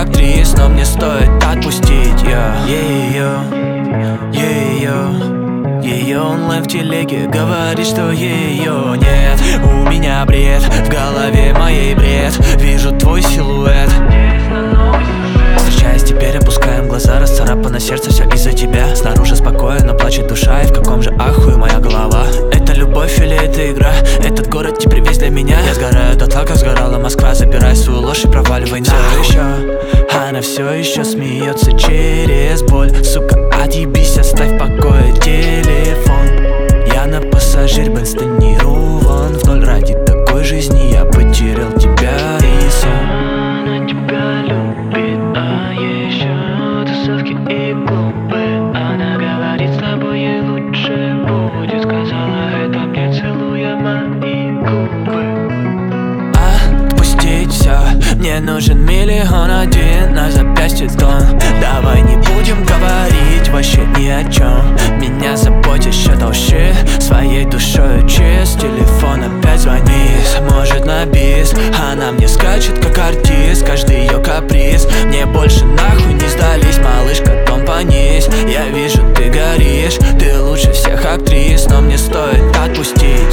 актрис, но мне стоит отпустить ее онлайн в телеге говорит, что ее нет. У меня бред, в голове моей бред. Вижу твой силуэт. Возвращаясь теперь, опускаем глаза. Расцарапано сердце, все из-за тебя. Снаружи спокойно плачет душа, и в каком же ахуе моя голова. Это любовь или это игра? Этот город теперь весь для меня. Я сгораю дотла, как сгорала Москва. Забирай свою ложь и проваливай нахуй. Все еще, она все еще смеется через боль. Сука, отъебись, оставь в покое телефон. Я на пассажир, Бен стонирован в ноль. Ради такой жизни я потерял тебя и сон. Она тебя любит, а еще тусовки и клубы. Она говорит, с тобой ей лучше будет. Сказала это мне, целуя мои губы. Отпустить все, мне нужен 1,000,001 на запястье тон. Давай не будем говорить вообще ни о чем. Меня заботит счет толще, своей душой чист. Телефон опять звонит, может на бис. Она мне скачет как артист, каждый ее каприз. Мне больше нахуй не сдались, малышка, дом понись. Я вижу, ты горишь, ты лучше всех актрис, но мне стоит отпустить